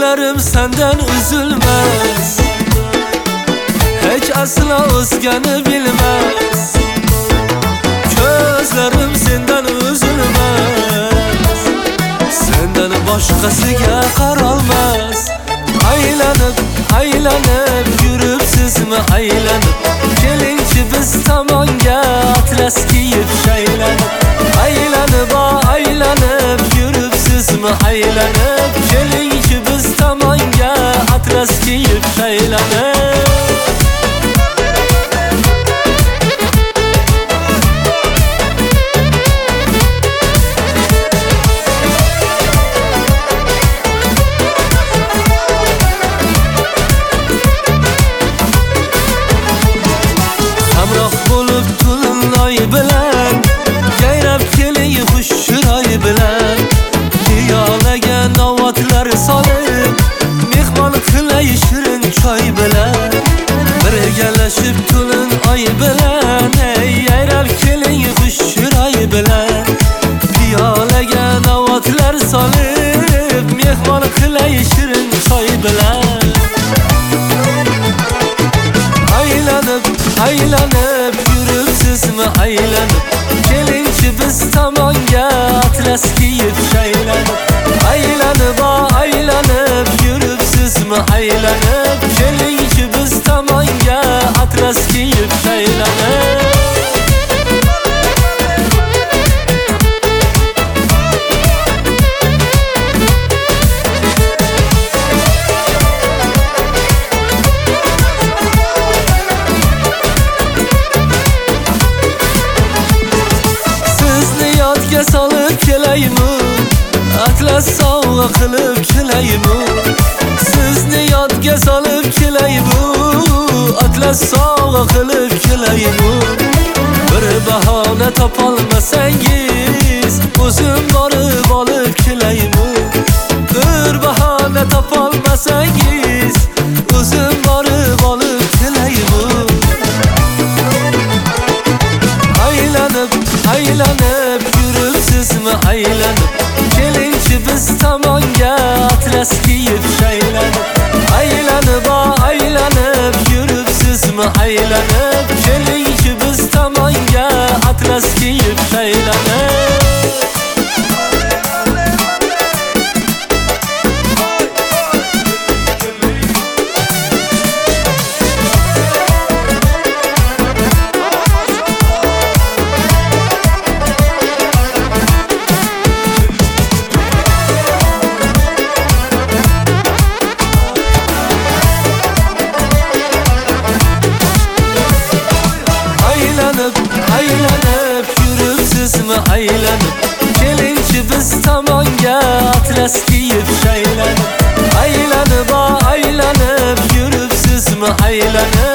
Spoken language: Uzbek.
Gözlerim senden üzülmez, hiç asla özgeni bilmez. Gözlerim senden üzülmez, senden başkasıga qaralmaz. Aylanıp aylanıp yürüp sizmi aylanıp, kelinchi biz tomonga atlas kiyib shaylanib. Aylanıp aylanıp yürüp sizmi aylanıp, kelinchi biz tomonga atlas kiyib shaylanib. Bilen gayrab keling xush chiroy bilan, piyolaga novatlar solib, mehmon qilay shirin choy bilan. Birgalashib to'lin oy bilan, gayrab keling xush chiroy bilan, piyolaga novatlar solib, mehmon qilay shirin choy bilan. Aylanib aylanib yurib sizmi aylanib, kelinchi biz tomonga atlas kiyib shaylanib. Aylanib aylanib yurib sizmi aylanib, kelinchi biz tomonga atlas kiyib shaylanib. Solib kelaymi, atlas sovg'a qilib kelaymi? Sizni yodga solib kelaymi, atlas sovg'a qilib kelaymi? Bir bahona topolmasangiz, o'zim borib olib kelaymi? Bir bahona topolmasangiz, o'zim borib olib kelaymi? Aylanib aylanib yurib sizmi aylanib, kelinchi biz tomonga atlas kiyib shaylanib. Aylanib aylanib yurib sizmi aylanib, kelinchi biz tomonga atlas kiyib shaylanib. Aylanib yurib sizmi aylanib, kelinchi biz tomonga atlas kiyib shaylanib. Aylanib aylanib yurib sizmi aylanib,